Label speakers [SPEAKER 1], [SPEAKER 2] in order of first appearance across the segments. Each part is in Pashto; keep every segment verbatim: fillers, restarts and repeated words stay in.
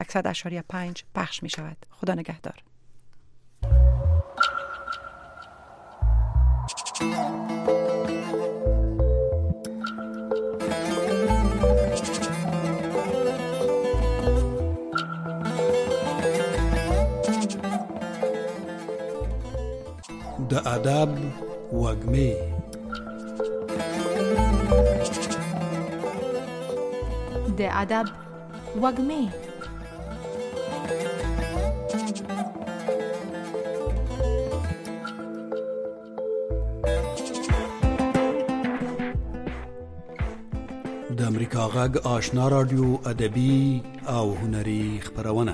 [SPEAKER 1] صد اشاریه پنج پخش می شود. خدا نگهدار.
[SPEAKER 2] د ادب وږمې
[SPEAKER 3] د ادب وږمې
[SPEAKER 2] د امریکا غږ آشنا رادیو ادبي او هنري خپرونه.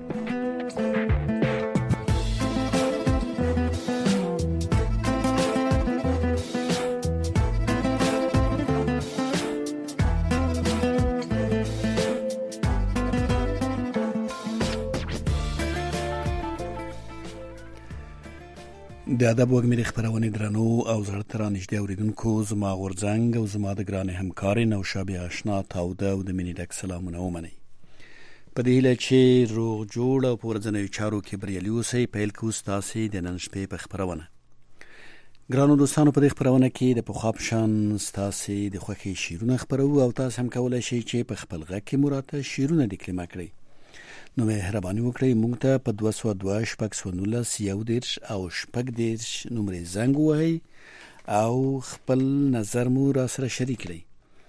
[SPEAKER 2] د ادب وږمې خپرونې درنو او زړه ته رانږدې اورېدونکو، زما غورځنګ او زما د ګرانې همکارې نوشابې آشنا تاوده او د مینې ډک سلامونه ومنئ. په دې هیله چې روغ جوړ او په ورځنیو چارو کې بریالي اوسئ. پیل کوو ستاسې د نن شپې په خپرونه. ګرانو دوستانو، په دې خپرونه کې د پخوا په شان ستاسې د خوښې شعرونه خپروو او تاسو هم کولی شئ چې په خپل غږ کې مو راته شعرونه ډیکلیمه کړئ. نو مهرباني وکړئ موږ ته په دوه سوه دوه شپږ سوه نولس یو دېرش او شپږ دېرش نمرې زنګ ووهئ او خپل نظر مو را سره شریک کړئ.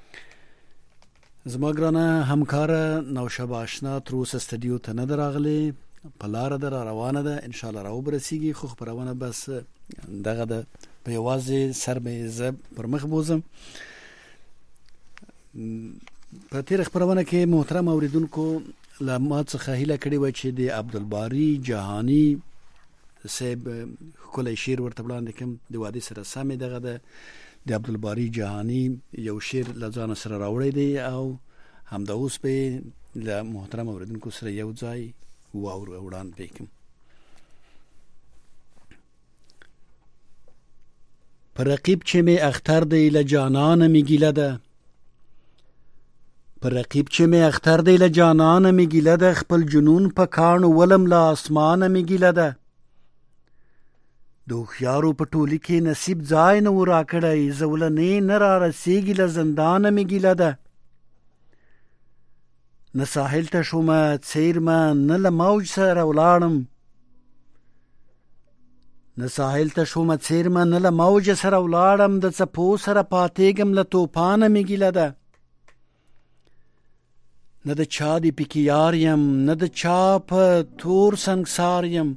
[SPEAKER 2] زما ګرانه همکاره نوشابه آشنا تر اوسه سټډیو ته نه ده راغلې، په لاره ده، را روانه ده، انشاءالله را وبرسېږي. خو خپرونه بس دغه ده، په یوازې سر به یې زه پر مخ بوزم. په تېره خپرونه کې محترم اورېدونکو له ما څخه هیله کړې وه چې د عبدالباري جهاني صاحب ښکلی شعر ورته وړاندې کړم. د وادي سره سمې دغه ده، د عبدالباري جهاني یو شعر له ځانه سره راوړی دی او همدا اوس به یې له محترم اورېدونکو سره یو ځای واورو وړاندې کړم. په رقیب چې مې اختر دی له جانانه مې ګیله ده، پر رقیب چې مې اختر دی له جانانه مې ګیله ده، خپل جنون په کاڼو ولم له اسمانه مې ګیله ده. د هوښیارو په ټولي کې نصیب ځای نه و راکړی، زولنې نه را رسېږي له زندانه مې ګیله ده. نه ساحل ته شومه څیرمه نه له موج سره ولاړم، نه ساحل ته شومه څیرمه نه له موج سره ولاړم، د څپو سره پاتېږم له توپانه مې ګیله ده. نه د چا د پکې یار یم نه د چا په تور سنګسار یم،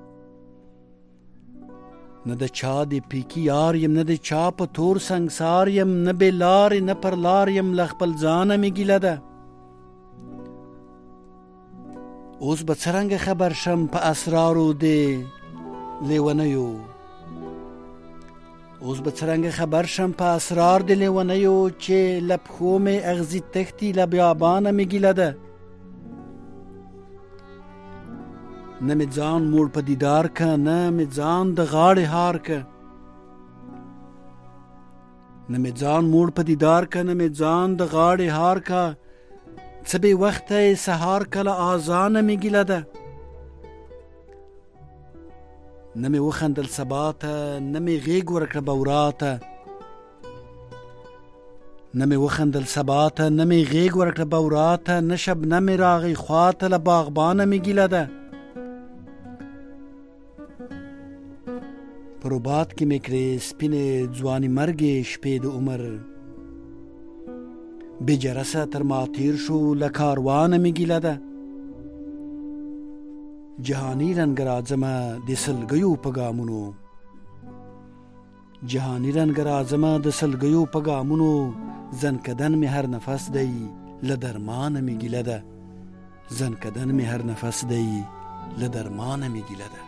[SPEAKER 2] نه د چا د پکې یار یم نه د چا په تور سنګسار یم، نه بې لارې نه پر لار یم له خپل ځانه مې ګیله ده. اوس به څرنګه خبر شم په اسرارو د لیونیو، اوس به څرنګه خبر شم په اسرار د لیونیو، چې له پښو مې اغزي تښتي له بیابانه مې ګیله ده. نه مې ځان موړ په دیدار که نه مې ځان د غاړې هار که، نه مې ځان موړ په دیدار که نه مې ځان د غاړې هار که، څه بې وخته یې سهار کله آذانه مې ګیله ده. نه مې وخندل سبا ته نه مې غېږ ورکړه بورا ته، نه مې وخندل سبا ته نه مې غېږ ورکړه بورا ته، نه شبنم مې راغی خوا ته له باغبانه مې ګیله ده. په رباط کې مې کړې سپینې ځواني مرګې شپې د عمر، بې جرسه تر ما تیر شو له کاروانه مې ګیله ده. جهانی رنګ راځمه د سلګیو په ګامونو، جهانی رنګ راځمه د سلګیو په ګامونو، زنکدن مې هر نفس دی له درمانه مې ګیله ده، زنکدن مې هر نفس دی له درمانه مې ګیله ده.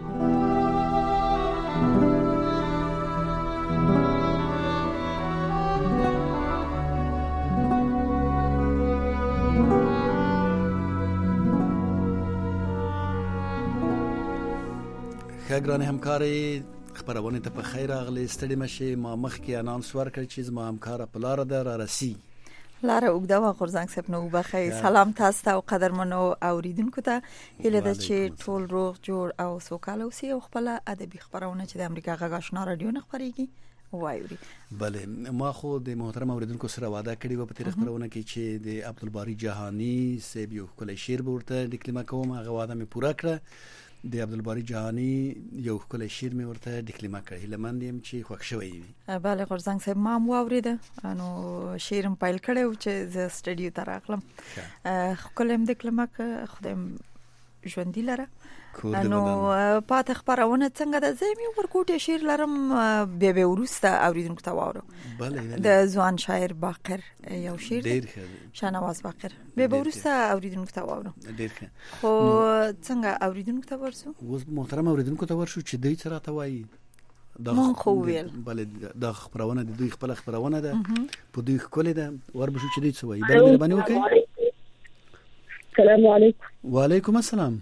[SPEAKER 2] ښه ګرانې همکارې، خپرونې ته په خیر راغلې. ستړې مه شئ، ما مخکې اناونس ورکړ چې زما همکاره په لاره ده، را رسي.
[SPEAKER 4] لاره اوږده وا غورځنګ صاحب نو بخیر سلام تاسو ته او قدرمنو اوریدونکو ته هیله ده چې ټول روغ جوړ او سوکاله اوسئ او خپل ادبي خبرونه چې د امریکا غږ آشنا رادیو نه خبريږي وایوري.
[SPEAKER 2] بله ما خو د محترم اوریدونکو سره وعده کړې و په تیر خبرونه کې چې د عبدالباری جهانی سیب یو کلی شعر ورته ډیکلیمه کوم، هغه وعده مې پوره کړه. د عبدالباری جهانی یو کلی شعر مې ورته ډیکلیمه کړ، هیله مند یم چې خوښ شوی وي.
[SPEAKER 4] بله غورځنګ صاحب ما مو اوریده نو شعرم پایل کړو چې ز سټډیو ته راغلم. خپلم ډیکلیمه خدایم ژوندۍ لره نو پات خبرونه څنګه د زمي ورکوټه شعر لرم به به ورسته اوریدونکو ته واورو. د ځوان شاعر باقر یو شعر ډیر ښه شاهنواز باقر به به ورسته اوریدونکو ته واورو.
[SPEAKER 2] ډیر ښه
[SPEAKER 4] خو څنګه اوریدونکو ته ورسو
[SPEAKER 2] اوس محترم اوریدونکو ته ورشو چې دوی سره ته وایي
[SPEAKER 4] مون خو ویل
[SPEAKER 2] بله د خبرونه د دوی خپل خبرونه ده په دوی خپل ده وربشو چې دوی څه وایي. بل مهرباني وکړئ.
[SPEAKER 5] السلام علیکم.
[SPEAKER 2] وعلیکم السلام.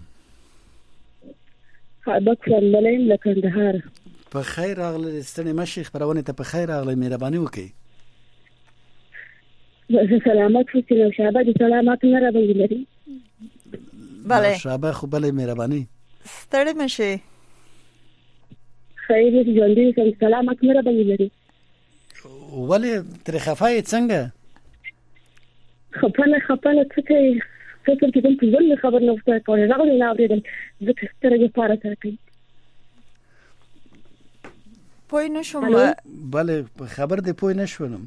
[SPEAKER 5] بکر ملایم لکندهار.
[SPEAKER 2] په خیر راغله ستنه مشي خبرونه ته په خیر راغله مهرباني وکړئ.
[SPEAKER 5] زه سلامات اوسئ او شابه دي سلامات نه راوړي لري.
[SPEAKER 4] بله
[SPEAKER 2] شابه خو بله مهرباني
[SPEAKER 4] ستړي مشه
[SPEAKER 5] خیر دې ژوندۍ سم سلامات نه راوړي لري.
[SPEAKER 2] ولې تر خفای څنګه
[SPEAKER 5] خپله خپله څه څه چې کوم څه خبر نه وسته کوي راغلی نه اورېدل ځکه سترګې پاره سره کوي.
[SPEAKER 4] پوه نه شوم.
[SPEAKER 2] بله خبر دې پوه نه شوم.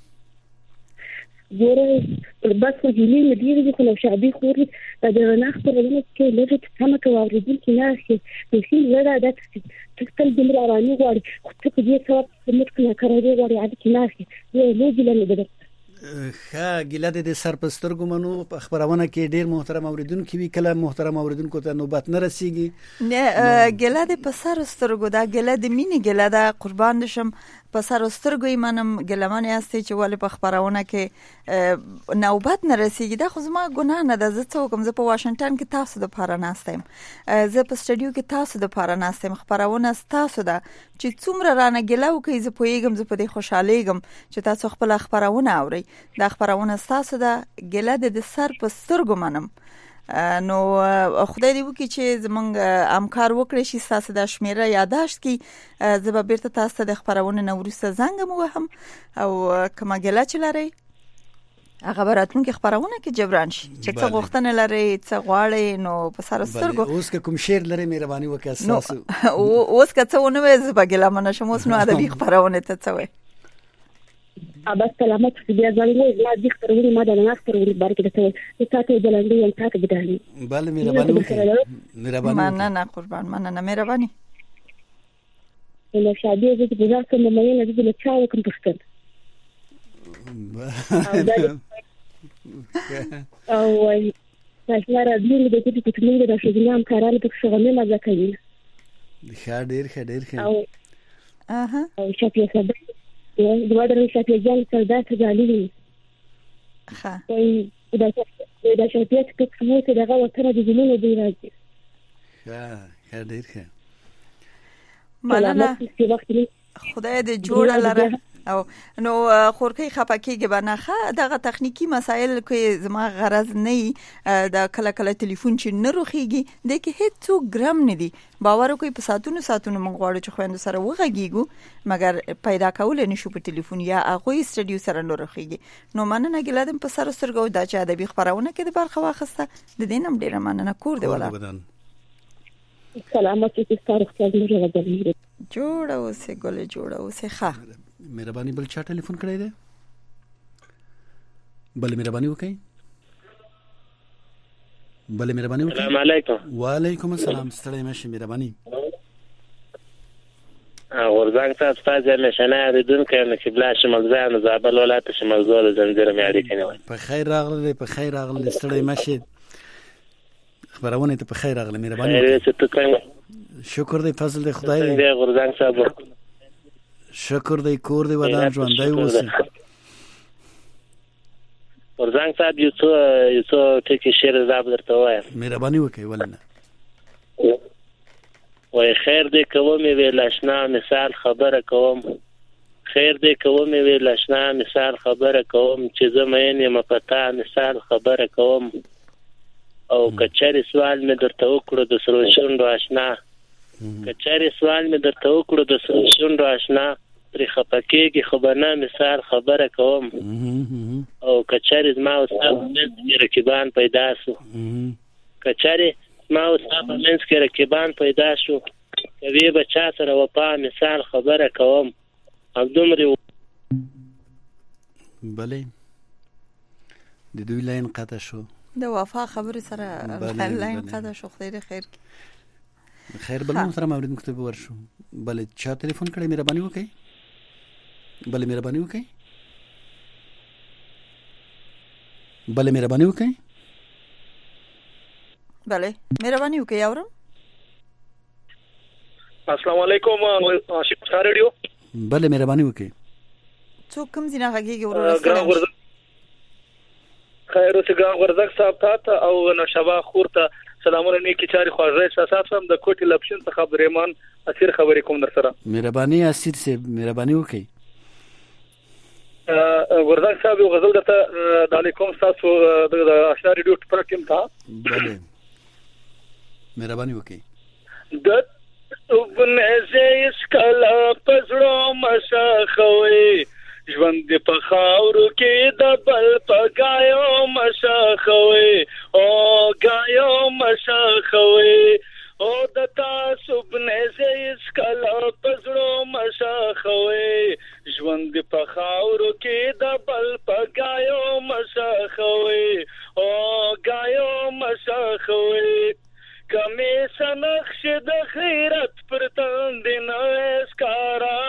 [SPEAKER 5] ګوره بس هیلې مې ډېرې خو نو شعبي خوري د دغه خبرونه کې لږه څه کوي اوریدونکو نه شي نو شي زړه د تکتل دمر راني غواړي خو ته دې څه څه نه کوي غواړي عادي کې نه شي یو لږ لږ
[SPEAKER 2] ښه ګیله د سر په سترګو منو په خبرونه کې ډیر محترم اوریدونکو وی کله محترم اوریدونکو ته نوبت نه رسیږي.
[SPEAKER 4] نه ګیله د په سر سترګو دا ګیله د مینې ګیله دا قربان شم په سر سترګو منم ګلمان یاستي چې ولې په خبرونه کې نوبت نه رسیږي. دا خو زما ګناه نه ده. زه څه کوم؟ زه په واشنگټن کې تاسو د پاره ناستم، زه په سټډیو کې تاسو د پاره ناستم. خبرونه تاسو ده چې څومره رانه ګیله وکي زه پوهیږم، زه په دې خوشالېږم چې تاسو خپل خبرونه اورئ. دا خبرونه تاسو ده ګیله د سر په سترګو منم. نو خدای دې وکړي چې زمونږ همکار وکړي شي تاسو د شمیره یاداشت کی زه به بیرته تاسو د خبرونه نو ورسته زنګ مو وهم او کما ګلا چې لري هغه براتونکو خبرونه کې جبران شي چې څه غوښتنه لري څه غواړي نو په سر سترګو.
[SPEAKER 2] اوس کوم شعر لري مهرباني وکړئ تاسو.
[SPEAKER 4] اوس که څه ونه وې زه به ګلا منه شم. اوس نو ادبي خبرونه ته څه وې
[SPEAKER 5] بس سلامت بیا ځلې لا دې خبرونه ما د نه خبرونه بارکه ده ته تاسو بلندې یم تاسو بدالي.
[SPEAKER 2] بله مهرباني وکړئ. مهرباني
[SPEAKER 4] مننه نه قربان مننه مهرباني.
[SPEAKER 5] نو شادي دې په ځای کې مې نه دې له چا کوم پښتن او وايي تاسو راځي دې چې په موږ د شګنام کارانو په څیر نه مزه کوي.
[SPEAKER 2] ښه ډیر ښه ډیر ښه.
[SPEAKER 5] او
[SPEAKER 4] اها
[SPEAKER 5] او شپه سبا دوه درې شپې ځان سردار ته ځالي.
[SPEAKER 4] ښه
[SPEAKER 5] وای دا دا شپې چې کومه څه دغه وتره د زمونږ دی راځي.
[SPEAKER 2] ښه ښه ډیر ښه.
[SPEAKER 4] مننه خدای دې جوړه لره. او نو خورکې خپکیږي بناخه دغه تخنیکی مسایل کې زما غرض نه د کله کله ټلیفون چې نه روخيږي د کې هیڅ ګرام نه دي. باور کوي په ساتونو ساتونو مونږ غواړو چې خويند سره وغږیږو مګر پیدا کول نه شو په ټلیفون یا هغه سټډیو سره نه روخيږي. نو مننه ګلادم په سر سترګو د چا ادبي خبرونه کې د برخه واخسته د دینم ډیره مننه کور دی ولا
[SPEAKER 5] سلامت چې تاسو ته راغلی
[SPEAKER 4] جوړه اوسه ګل جوړه اوسه. ښه
[SPEAKER 2] مهرباني بل چا ټلیفون کړی دی؟ بل مهرباني وکړئ. بل مهرباني وکړئ.
[SPEAKER 6] السلام علیکم.
[SPEAKER 2] وعلیکم السلام. ستړی مشه مهرباني.
[SPEAKER 6] ورزنګ تاسو ته نشانه اوریدونکو نه چې بلا شمال ځان زابل ولایت شمال زول زنجیر مې اړیکې نه وای.
[SPEAKER 2] په خیر راغلی په خیر راغلی ستړی مشه خبرونه ته په خیر راغلی مهرباني وکړئ. شکر دی فضل دی خدای
[SPEAKER 6] دې ورزنګ صاحب
[SPEAKER 2] شکر دی کور دی ودان ژوندۍ اوسه.
[SPEAKER 6] ورزنګ صاحب یو څو یو څو ټکی شعر زاب درته وایم
[SPEAKER 2] مهرباني وکړئ. ولنه
[SPEAKER 6] وای خیر دې کوم ویل آشنا مثال خبره کوم خیر دې کوم وی لښنا مثال خبره کوم چې زمين یم پتا مثال خبره کوم او کچاري سوال مې درته وکړو د سرو شونډو آشنا کچاري سوال مې درته وکړو د سرو شونډو آشنا پر خپکیږي خو بنا مثال خبره کوم او کچاري ما او صاحب مې رکیبان پیدا شو کچاري ما او صاحب مې رکیبان پیدا شو کوي بچا سره وپا مثال خبره کوم عبدالمری
[SPEAKER 2] بله د دوی لاین قطع شو
[SPEAKER 4] د وفا خبر سره لاین قطع شو خیر خیر
[SPEAKER 2] خیر بل نو سره مورید مکتب ورشو بله چا تلیفون کړی مهرباني وکړئ بله مهرباني وکړئ بله مهرباني وکړئ
[SPEAKER 4] بله مهرباني وکړئ اورم
[SPEAKER 7] السلام علیکم عاشق رادیو
[SPEAKER 2] بله مهرباني وکړئ
[SPEAKER 4] څوک کوم ځای نه غږیږي ورور
[SPEAKER 7] خیر اوسه ګران ورزق صاحب ته او نشابه خور ته سلامونه نیکی چاري خواږه احساسات هم د کوټي لپشن څخه عبدالرحمن اسیر خبرې کوم در سره
[SPEAKER 2] مهرباني اسیر سي مهرباني وکړئ
[SPEAKER 7] ورزق صاحب یو غزل درته د علیکم تاسو د اشنا ریډیو پروګرام ته
[SPEAKER 2] بله مهرباني وکړئ
[SPEAKER 7] د وبنه زیس کلا پزړو مشاخوي ژوند په خاورو کې د بل په ګایو مشاخوي او ګایو مشاخوي او د تاسو بنه زیس کلا پزړو مشاخوي ژوند په خاورو کې د بل په ګایو مشاخوي او ګایو مشاخوي کمی سنخش د خیرت پر تند نویسکارا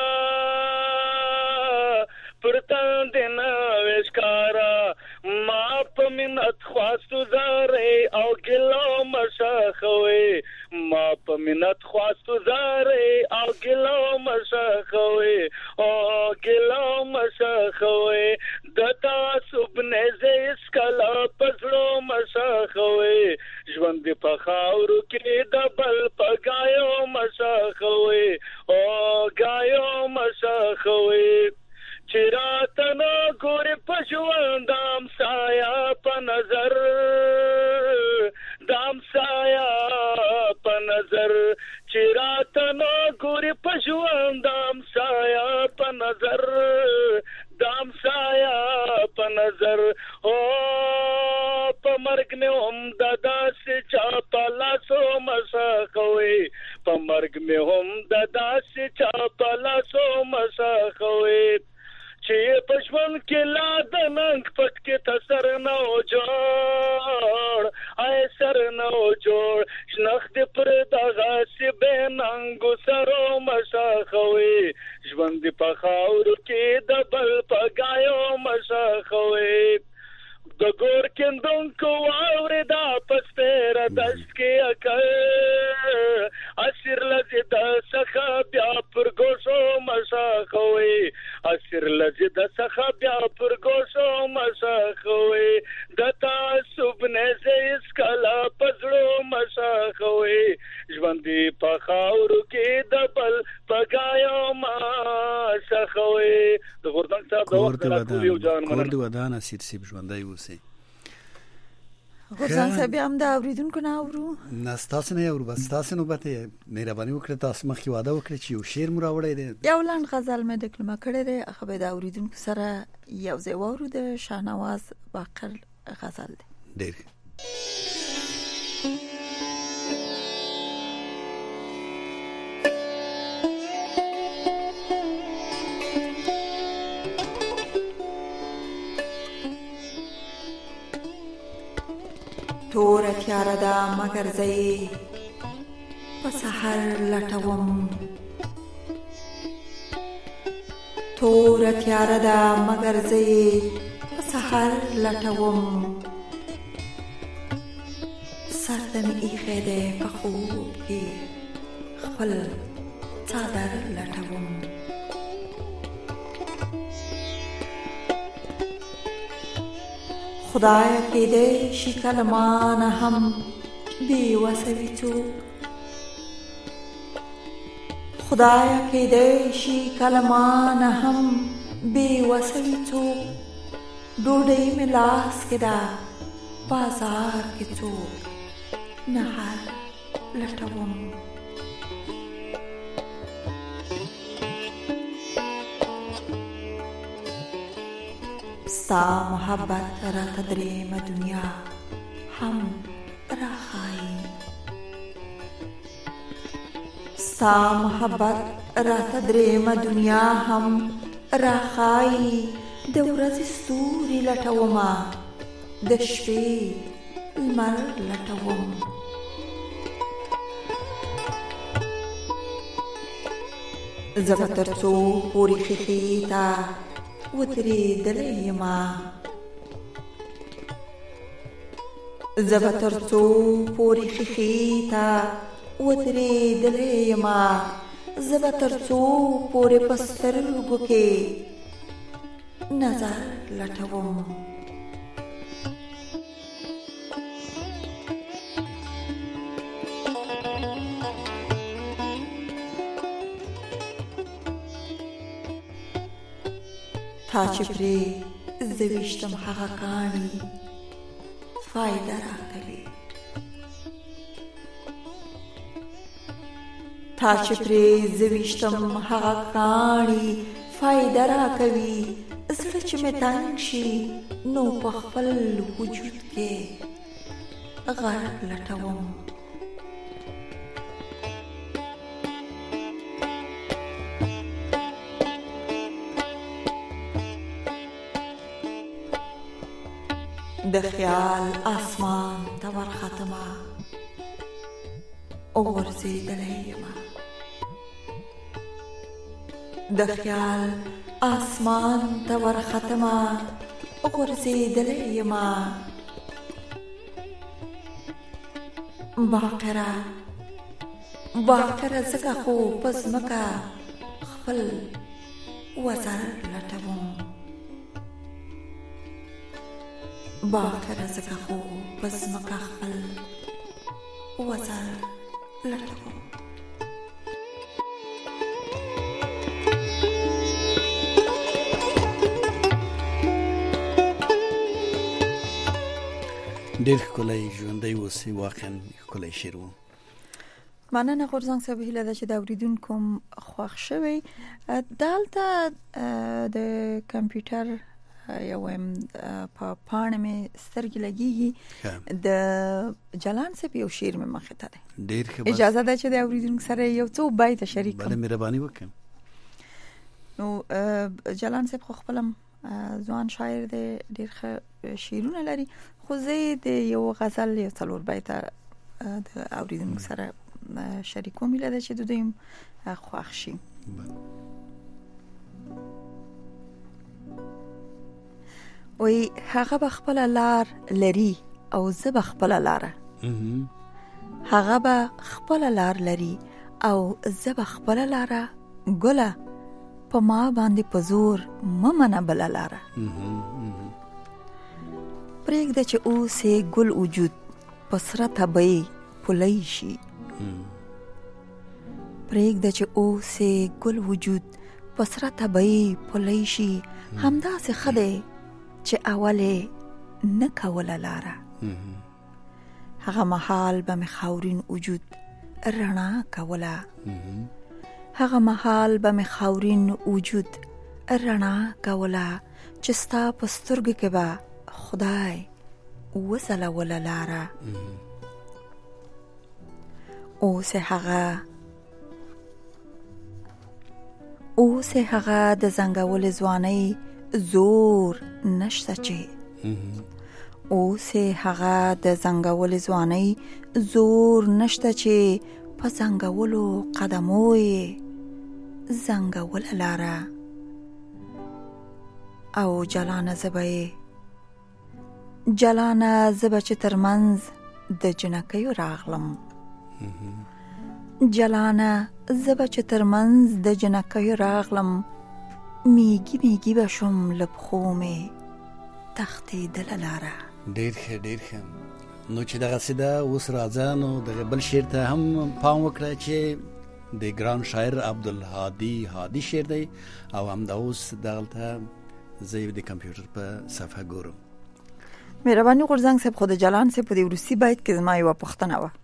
[SPEAKER 7] پر تند نویسکارا ما پا منت خواستو زاری او گلو مشاخوی ما پا منت خواستو زاری او گلو مشاخوی او گلو مشاخوی دتا سبنه زیس کلا پزلو مشاخوی ژوند په خاورو کې د بل په ګایو مشاخوي او ګایو مشاخوي چې راته نه ګورې په ژوند دام سایا په نظر دام سایا په نظر چې راته نه ګورې په ژوند دام سایا په نظر دام سایا په نظر او په مرګ مې هم ددا سي چا په لاسو مشاخوي په مرګ مې هم ددا سي چا په لاسو مشاخوي چې په ژوند کې لا د ننګ پټ کې تسر نه او جوړ آی سر نه او جوړ شنخت پر دغه سی به ننګو سرو مشاخوي ژوند په خاورو کې د بل په ګایو مشاخوي د ګور کندون کو اوردا پسپر دشت کې اکل اسیر لذي د سخه بیا پر ګوشو مشاخوي اسیر لذي د سخه بیا پر ګوشو مشاخوي د تاسو بنه زیس کلا پزړو مشاخوي ژوند په خاورو کې د بل پګایو مشاخوي د ګردان صاحب د وخت راکول یو ځان
[SPEAKER 2] مننه کور دی ودان اسیر سیب ژوندای وسی
[SPEAKER 4] غوسان صاحب هم دا اوریدونکو نه اورو
[SPEAKER 2] نه تاسو نه اورو بس تاسو نو بته مهرباني وکړئ تاسو مخکې واده وکړئ چې یو شعر مو راوړی دی
[SPEAKER 4] یو لاند غزل مې دکلمه کړی دی هغه به دا اوریدونکو سره یو ځای واورو د شاهنواز باقر غزل دی
[SPEAKER 2] ډېر
[SPEAKER 4] تور تیاره ده مگر زه په سحر لټوم تور تیاره ده مگر زه په سحر لټوم سر د مې ایښی دی په خوب کې خپل څادر لټوم خدایا کېدی شي کله مانه هم بې وسه وي څوک خدایا کېدای شي کله مانه هم بې وسه وي څوک ډوډۍ مې لاس کې ده بازار کې څوک نهر لټوم ستا محبت راته درېیمه دنیا هم راښایي ستا محبت راته درېیمه دنیا هم راښایي د ورځې ستوري لټومه د شپې لمر لټوم زه به تر څو پورې ښیښې ته ودرېدلی یمه زه به تر څو پورې ښیښې ته ودرېدلی یمه زه به تر څو پورې په سترګو کې نظر لټوم تا چې پرې زه ویشتم هغه کاڼي فایده راکوي تا چې پرې زه ویشتم هغه کاڼي فایده راکوي زړه چې مې تنګ شي نو په خپل وجود کې غرق لټوم د خیال آسمان ته ورختمه وغورځېدلی یمه د خیال آسمان ته ورختمه وغورځېدلی یمه باقره باقره ځکه خو په ځمکه خپل وزر لټوم باقره ځکه خو په ځمکه خپل وزر لټوم
[SPEAKER 2] ډېر ښکلی ژوندی اوسئ واقعا ښکلی شعر و
[SPEAKER 4] مننه غورځنګ صاحب هیله ده چې د اورېدونکو خوښ شوی دلته د کمپیوټر یو په پاڼه مې سترګې لګېږي د جلان صاحب یو شعر مې مخې ته دی
[SPEAKER 2] ډېر ښه
[SPEAKER 4] اجازه ده چې د اورېدونکو سره یو څو بیته شریک کړم
[SPEAKER 2] بله مهرباني وکړم
[SPEAKER 4] نو جلان صاحب خو خپل ځوان شاعر دی ډېر ښه شعرونه لري خو زه د یو غزل یو څلور بیته د اورېدونکو سره شریکوم هیله ده چې د دوی خوښ شي وی هغه به خپل لار لري او زه به خپل لار هغه به خپل لار لري او زه به خپل لار ګله په ما باندې په زور ممنه بل لار پرېږده چې اوسې ګل وجود په سره طبعي پلی شي پرېږده چې اوسې ګل وجود په سره طبعي پلی شي همداسې ښه دی چې اولې نه کوله لاره هغه مهال به مې خاورین وجود رڼا کوله هغه مهال به مې خاورین وجود رڼا کوله چې ستا په سترګو کې به خدای وځلوله لاره اوس هغه اوس هغه د زنګول ځوانۍ زور نشته چې اوس هغه د زنګول ځوانۍ زور نشته چې په زنګولو قدمو یې زنګول لاره او جلانه زبه یې جلانه زبه چې ترمنځ د جنکیو راغلم جلانه زبه چې ترمنځ د جنکیو راغلم میگی میگی بشم لبخو می تختی دل لاره
[SPEAKER 2] ډیر ښه ډیر ښه نو چې دغه سیده اوس راځه نو دغه بل شعر ته هم پام وکړه چې د ګران شاعر عبدالهادي هادي شعر دی او همدا اوس دلته زه د کمپیوټر په صفحه ګورم.
[SPEAKER 4] مهرباني غورځنګ صاحب، خود جلان صاحب په دې روسي بیت کې زما یو پوښتنه وه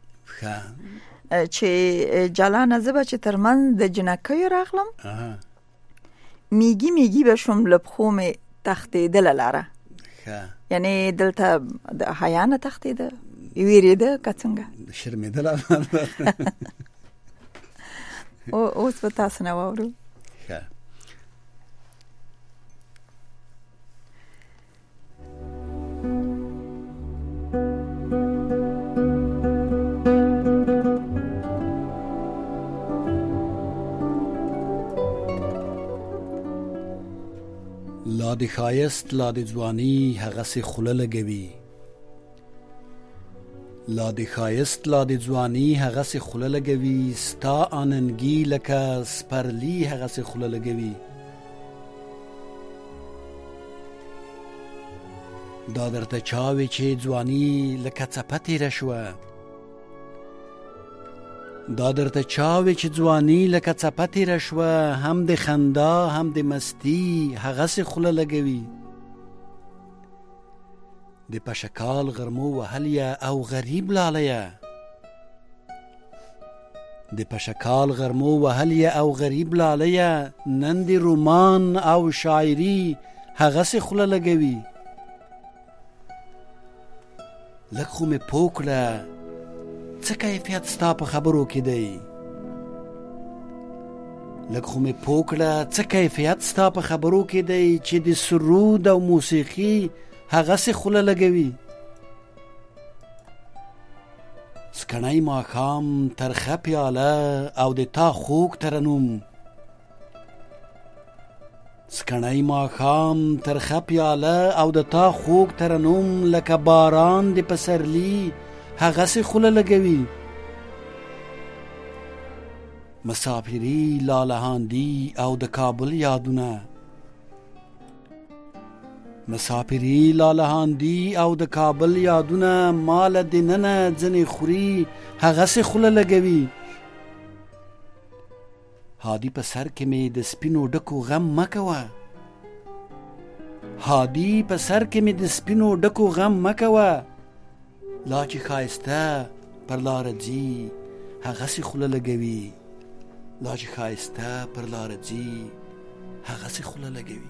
[SPEAKER 4] چې جلان زه به چې ترمن د جنکیو راغلم میگی میگی به شم لبخو می تختیدل لاره، یعنی دلته د حیا نه تختیده ویریده که څنګه
[SPEAKER 2] شرمېدله
[SPEAKER 4] اوس به تاسو نه واورو.
[SPEAKER 2] لا د ښایست لا د ځواني هغسې خوله لګوي، لا د ښایست لا د ځواني هغسې خوله لګوي، ستا آننګي لکه سپرلي هغسې خوله لګوي. دا درته چا وې چې ځواني لکه څپه تېره شوه، دا درته چا وې چې ځواني لکه څپه تېره شوه، هم د خندا هم د مستي هغسې خوله لګوي. د پشکال غرمو وهلیه او غریب لالیه، د پشکال غرمو وهلیه او غریب لالیه، نن د رومان او شاعري هغسې خوله لګوي. لږ خو مې پوه کړه څه کیفیت ستا په خبرو کې دی، لږ خو مې پوه کړه څه کیفیت ستا په خبرو کې دی، چې د سرود او موسیقي هغسې خوله لګوي. سکڼی ماښام ترخه پیاله او د تا خوږ ترنم، سکڼی ماښام ترخه پیاله او د تا خوږ ترنم، لکه باران د پسرلي هغسې خوله لګوي. مسافري لالهاندي او د کابل یادونه، مسافري لالهاندي او د کابل یادونه، مال د ننه ځنې خوري هغسې خوله لګوي. هادي په سر کې مې د سپینو ډکو غم مه کوه، هادي په سر کې مې د سپینو ډکو غم مه کوه، لا چې ښایسته پر لاره ځي هغسې خوله لګوي، لا چې ښایسته پر لاره ځي هغسې خوله لګوي.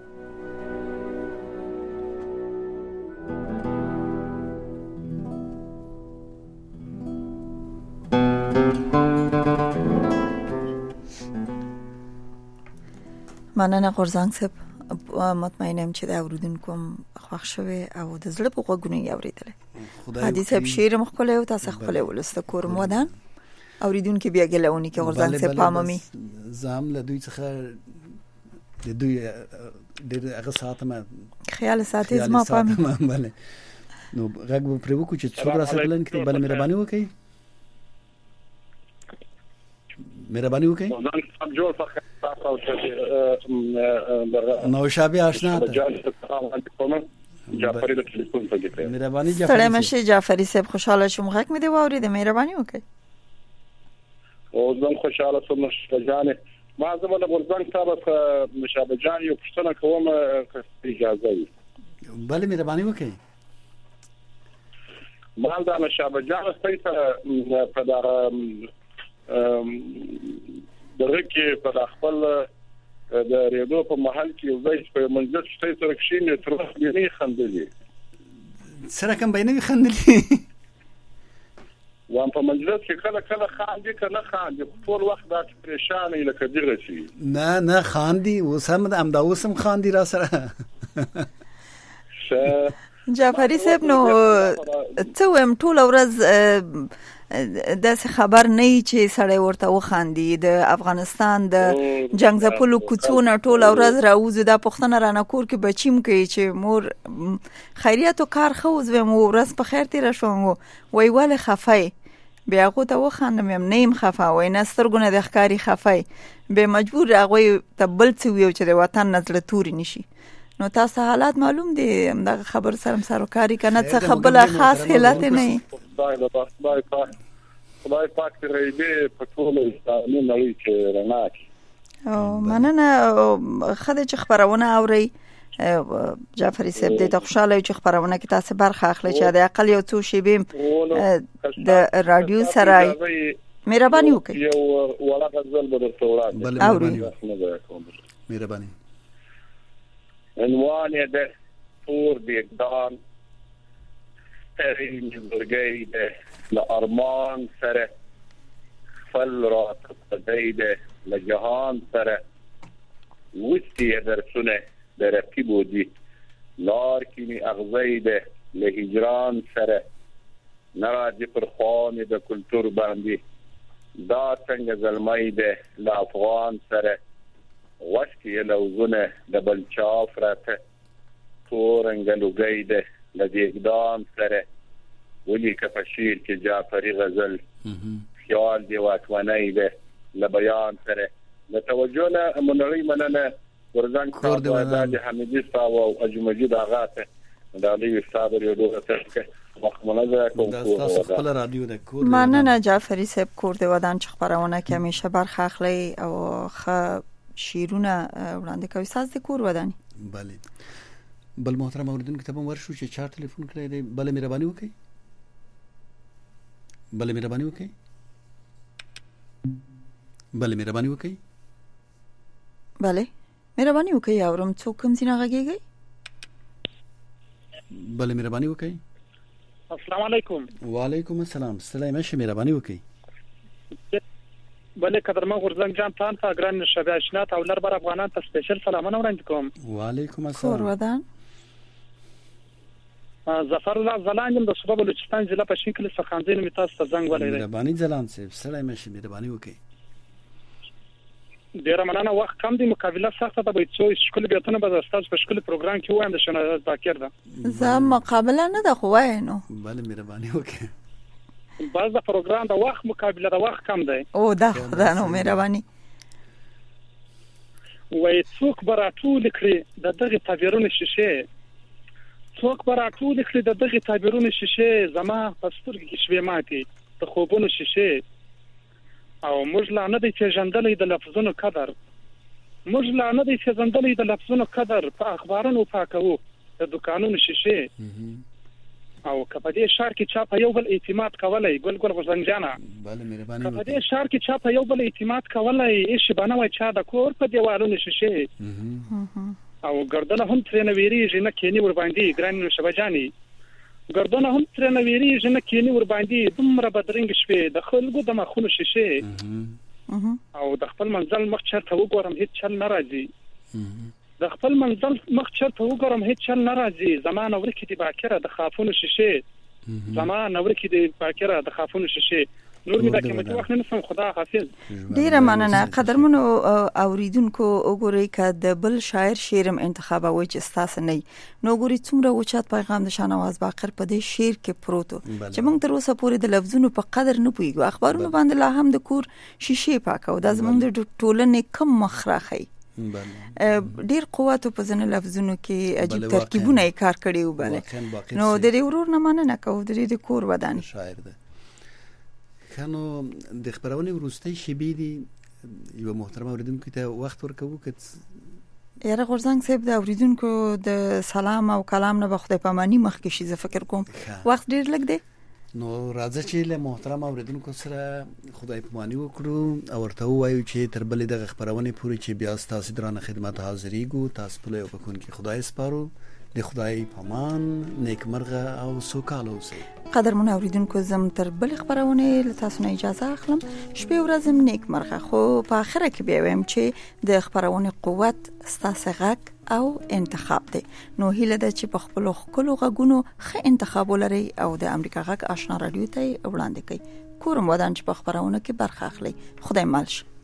[SPEAKER 4] مننه غورځنګ صاحب، مطمئنم چې د اوریدونکو خوښ شوی او د زړه په غوږونو یې اورېدلی. هادي صاحب شعر هم ښکلی و، تاسو ښکلی ولسته کورم ودان اوریدونکي بیا ګیله ونکړي غورځنګ صاحب پاممي.
[SPEAKER 2] زه هم له دوی څخه د دوی ډېر هغه ساتم، خیال
[SPEAKER 4] ساتئ زما پامي.
[SPEAKER 2] بله نو غږ به پرې وکړو چې څوک راسره بلند کړي. بله مهرباني وکړئ، مهرباني وکړئ. نوشابه آشنا ته
[SPEAKER 8] جعفری د ټلیفون په کې
[SPEAKER 2] مهرباني
[SPEAKER 4] جعفری. ستړی مشه جعفری صاحب، خوشاله شوم غږ مې دی واورید، مهرباني وکړئ.
[SPEAKER 8] او زم خوشاله شوم مشابهجان. ما زموږ غورځنګ صاحب مشابهجان یو پښتنه کوم اجازه وي.
[SPEAKER 2] بله مهرباني وکړئ.
[SPEAKER 8] ما دا مشابهجان ستاسو په دا دغه کې په خپل د ریډیو په محل کې یو ځای په منځ کې ستاسو رکشین تر نه خندلې
[SPEAKER 2] سره کوم بینوي خندلې
[SPEAKER 8] وان په منځ کې کله کله خاندي کله خاندي ټول وخت دا پریشان یې لکه دغه شي.
[SPEAKER 2] نه نه خاندي وسم د امدا وسم خاندي را سره.
[SPEAKER 4] جعفری صاحب نو څه ویم ټول ورځ داسې خبر نه چې سړی ورته وخاندي. د افغانستان د جنگ ځپلو کوڅونه ټول ورځ راوځي. دا پښتنه رانه کور کې بچیم کوي چې مور خیریت او کار خو زویم ورځ په خیر تیر شوم وای ول خفای بیا هغه ته وخاندم یم نیم خفا وای نه سترګونه د ښکاری خفای به مجبور هغه ته بل څه ویو چې د وطن نظر توري نشي. نو تاسو حالات معلوم دي دا خبر سره سره کاری کنه څه خبره خاص حالت نه
[SPEAKER 8] خدای پاک دې غیبي په ټول اسلامي نړۍ کې رڼا کړي.
[SPEAKER 4] او مننه خدای چې خبرونه اوري جعفري صاحب دې ته خوشاله چې خبرونه کې تاسو برخه اخلي چې د عقل یو څو شی بیم د رادیو سره مهرباني وکړئ.
[SPEAKER 8] یو ولا غزل به درته وړاندې
[SPEAKER 2] اوري مهرباني.
[SPEAKER 8] عنوان یې د تور دیگدان سترین برگی ده لارمان سره خفل را تقدی ده لجهان سره وستی درسونه در رقی بودی لار کینی اغزی ده لهجران سره نراجی پر خوانی ده کلتور باندی دا سنگ زلمی ده لافغان سره وشکی لوزونه ده بلچاف راته تورنگ لگی ده لدیگدان سره ولی که پشیر که جعفری غزل خیال دی واتوانی ده لبیان سره لتوجه نه منری مننه ورزنگ صاحب و عباد حمیدی صاحب و اجمجید آغاته دالی صابر یو دوه تشکه مخمنه ده کور
[SPEAKER 4] مننه جعفری صاحب کور دی ودان چې خبرونه کې همیشه برخه اخلي او خ شیرونه وړاندې کوي ساز د کور ودانی.
[SPEAKER 2] بله بل محترم اوریدونکو ته مو ورشو چې چار ټلیفون کړی دی. بل مهرباني وکړئ بل مهرباني وکړئ بل مهرباني وکړئ
[SPEAKER 4] بله مهرباني وکړئ اورم څوک کوم ځای غږیږي.
[SPEAKER 2] بل مهرباني وکړئ.
[SPEAKER 9] السلام علیکم.
[SPEAKER 2] وعلیکم السلام. سلام مشه مهرباني وکړئ.
[SPEAKER 9] بله قدرمن غورزنګ جان تان ته ګران شبي آشنا ته ولر بر افغانان ته سپیشل سلامونه وړاندې کوم.
[SPEAKER 2] وعلیکم السلام.
[SPEAKER 4] کور ودان
[SPEAKER 9] ظفر الله زلان د صوبه بلوچستان ضلع په شینکل سخانځین می تاسو ته زنګ ولې.
[SPEAKER 2] مهرباني زلان صاحب سلام مشه مهرباني وکړئ.
[SPEAKER 9] ډیر مننه وخت کم دی مقابله سخته ده به څو شکل بیتونه به تاسو په شکل پروګرام کې وایم د شنه ذکر ده
[SPEAKER 4] زه مقابله نه ده خو وای نو.
[SPEAKER 2] بله مهرباني وکړئ.
[SPEAKER 9] باز د پروګرام د وخت مقابله د وخت کم دی.
[SPEAKER 4] او دا خدای نو مهرباني.
[SPEAKER 9] وای څوک براتول کړي د دغه تعبیرونه شیشه څوک براتول کړي د دغه تعبیرونه شیشه زما په سترګې کې شوي ماتي د خوبونو شیشه او موږ لا نه دی چې ژوندلې د لفظونو قدر موږ لا نه دی چې ژوندلې د لفظونو قدر په اخبارونو پاکو د دکانونو شیشه او کله دې شهر کې چا په یو بل اعتماد کولای ګل ګل غزنجانا.
[SPEAKER 2] بله مهرباني
[SPEAKER 9] کله دې شهر کې چا په یو بل اعتماد کولای هیڅ بنوي چا د کور په دیوالونو شیشه او ګردنه هم ترنه ویریږي نه کینی ور باندې ګران شبجانی ګردنه هم ترنه ویریږي نه کینی ور باندې دومره بدرنګ شوي د خلکو د مخونو شیشه او د خپل منزل مخ چرته وګورم هیڅ چل ناراضي د خپل منزل مخ چرته وګورم هیڅ چل ناراضي زمانه ورکې دی باکره د خافونو شیشه زمانه ورکې دی باکره د خافونو شیشه نور می دا کومه وخت نه سم خدا حافظ.
[SPEAKER 4] ډیر مننه قدرمنو اوریدونکو وګورئ ک د بل شاعر شعرم انتخاب او چې تاسو نه نو ګوري څومره اوچت پیغام د شاهنواز باقر په دې شعر کې پروتو چې موږ تر اوسه پورې د لفظونو په قدر نه پوهیږو. اخبارونو باندې لا هم د کور شیشه پاکو د زموږ د ټولنې کم مخراخي ډیر قوت په ځنه لفظونو کې عجیب ترکیبونه کار کړي وبله نو د دې ورور نه مننه کوو د دې کور ودان
[SPEAKER 2] شاعر ده. خانو د خبرونه ورسته شبي دي یو محترم اوریدونکو ته وخت ورکوو کړه.
[SPEAKER 4] یاره غورزنګ صاحب د اوریدونکو د سلام او کلام نه بخته پمانی مخ کې شي زه فکر کوم وخت ډیر لګ دی
[SPEAKER 2] نو راځه چې له محترم اوریدونکو سره خدای پمانی وکړو او ورته وایو چې تر بلې د خبرونه پوری چې بیا تاسو درانه خدمت حاضرېګو تاسو په یو پکون کې خدای سپارو د خدای پامان نیکمرغه او سوکاله اوسئ.
[SPEAKER 4] قدرمن اوریدونکو زم تر بل خبرونه له تاسو نه اجازه اخلم شپه ورځم نیکمرغه خو په اخره کې بیا ویم چې د خبرونه قوت ستاسو غږ او انتخاب دی نو هیله ده چې په خپل خپل غږونو ښه انتخاب ولرئ او د امریکا غږ آشنا رادیو ته وړاندې کړئ. کورم ودان چې په خبرونه کې برخه اخلي. خدای مالش.